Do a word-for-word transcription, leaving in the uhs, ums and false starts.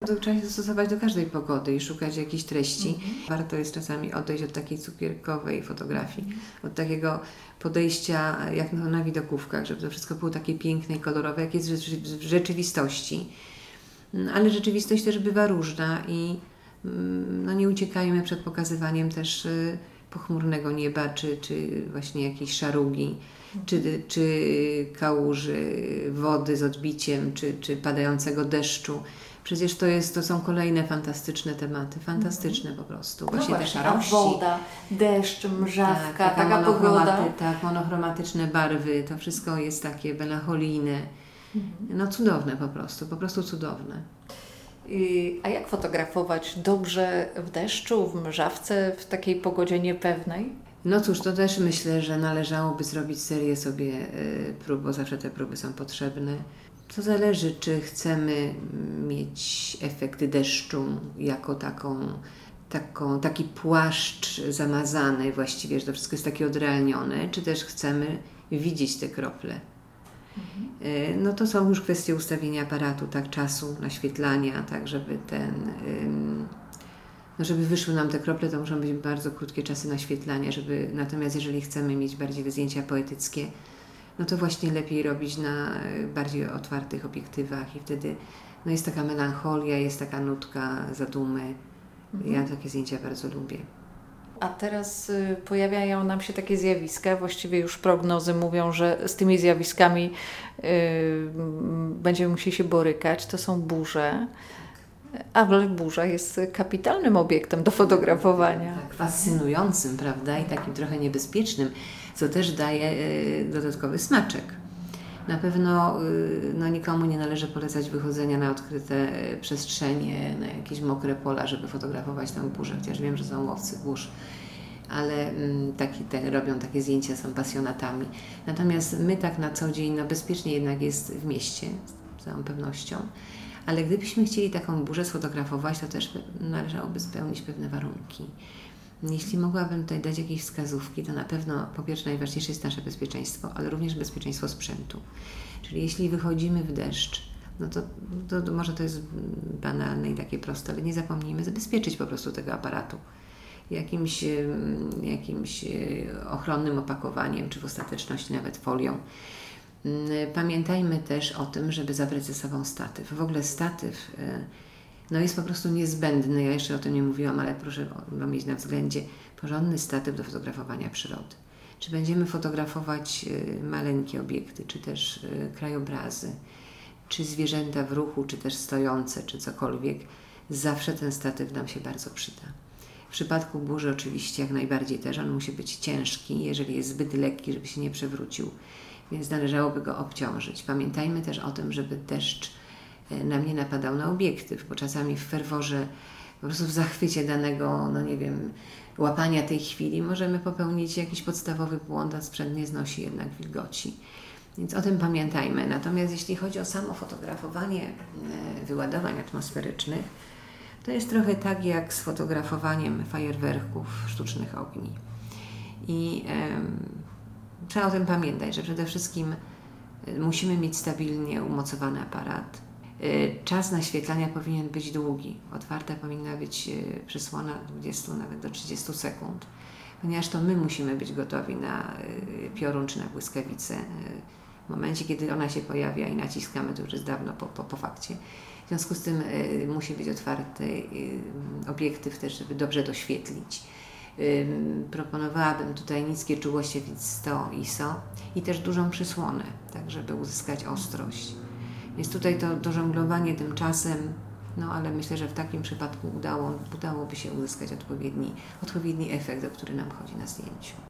To trzeba się dostosować do każdej pogody i szukać jakichś treści. Mhm. Warto jest czasami odejść od takiej cukierkowej fotografii, mhm. od takiego podejścia jak na, na widokówkach, żeby to wszystko było takie piękne i kolorowe, jak jest w rzeczywistości. Ale rzeczywistość też bywa różna i no, nie uciekajmy przed pokazywaniem też pochmurnego nieba, czy, czy właśnie jakiejś szarugi, mhm. czy, czy kałuży, wody z odbiciem, czy, czy padającego deszczu. Przecież to, jest, to są kolejne fantastyczne tematy, fantastyczne mm. po prostu. Właśnie, no właśnie te szarości. Woda, deszcz, mrzawka, tak, taka, taka pogoda. Tak, monochromatyczne barwy, to wszystko jest takie melancholijne. Mm. No cudowne po prostu, po prostu cudowne. A jak fotografować dobrze w deszczu, w mrzawce, w takiej pogodzie niepewnej? No cóż, to też myślę, że należałoby zrobić serię sobie prób, bo zawsze te próby są potrzebne. To zależy, czy chcemy mieć efekty deszczu jako taką, taką, taki płaszcz zamazany właściwie, że to wszystko jest takie odrealnione, czy też chcemy widzieć te krople. Mhm. No to są już kwestie ustawienia aparatu, tak, czasu, naświetlania, tak, żeby ten... No żeby wyszły nam te krople, to muszą być bardzo krótkie czasy naświetlania, żeby, natomiast jeżeli chcemy mieć bardziej zdjęcia poetyckie, no to właśnie lepiej robić na bardziej otwartych obiektywach i wtedy no jest taka melancholia, jest taka nutka zadumy. Mhm. Ja takie zdjęcia bardzo lubię. A teraz y, pojawiają nam się takie zjawiska, właściwie już prognozy mówią, że z tymi zjawiskami y, będziemy musieli się borykać. To są burze. Ale burza jest kapitalnym obiektem do fotografowania. Tak, fascynującym, prawda? I takim trochę niebezpiecznym, co też daje y, dodatkowy smaczek. Na pewno y, no, nikomu nie należy polecać wychodzenia na odkryte y, przestrzenie, na jakieś mokre pola, żeby fotografować tę burzę, chociaż wiem, że są łowcy burz, ale y, taki, te, robią takie zdjęcia, są pasjonatami. Natomiast my tak na co dzień, no bezpiecznie jednak jest w mieście, z całą pewnością. Ale gdybyśmy chcieli taką burzę sfotografować, to też należałoby spełnić pewne warunki. Jeśli mogłabym tutaj dać jakieś wskazówki, to na pewno po pierwsze najważniejsze jest nasze bezpieczeństwo, ale również bezpieczeństwo sprzętu. Czyli jeśli wychodzimy w deszcz, no to, to, to może to jest banalne i takie proste, ale nie zapomnijmy zabezpieczyć po prostu tego aparatu jakimś, jakimś ochronnym opakowaniem, czy w ostateczności nawet folią. Pamiętajmy też o tym, żeby zabrać ze sobą statyw. W ogóle statyw no jest po prostu niezbędny. Ja jeszcze o tym nie mówiłam, ale proszę mieć na względzie porządny statyw do fotografowania przyrody. Czy będziemy fotografować maleńkie obiekty, czy też krajobrazy, czy zwierzęta w ruchu, czy też stojące, czy cokolwiek, zawsze ten statyw nam się bardzo przyda. W przypadku burzy oczywiście jak najbardziej też, on musi być ciężki, jeżeli jest zbyt lekki, żeby się nie przewrócił. Więc należałoby go obciążyć. Pamiętajmy też o tym, żeby deszcz nam nie napadał na obiektyw, bo czasami w ferworze, po prostu w zachwycie danego, no nie wiem, łapania tej chwili możemy popełnić jakiś podstawowy błąd, a sprzęt nie znosi jednak wilgoci. Więc o tym pamiętajmy. Natomiast jeśli chodzi o samo fotografowanie wyładowań atmosferycznych, to jest trochę tak jak z fotografowaniem fajerwerków, sztucznych ogni. I em, trzeba o tym pamiętać, że przede wszystkim musimy mieć stabilnie umocowany aparat. Czas naświetlania powinien być długi. Otwarta powinna być przysłona dwadzieścia nawet do trzydziestu sekund, ponieważ to my musimy być gotowi na piorun czy na błyskawicę. W momencie, kiedy ona się pojawia i naciskamy, to już jest dawno po, po, po fakcie. W związku z tym musi być otwarty obiektyw też, żeby dobrze doświetlić. Proponowałabym tutaj niskie czułości sto I S O i też dużą przysłonę, tak żeby uzyskać ostrość. Więc tutaj to, to żonglowanie tym czasem, no ale myślę, że w takim przypadku udało, udałoby się uzyskać odpowiedni, odpowiedni efekt, o który nam chodzi na zdjęciu.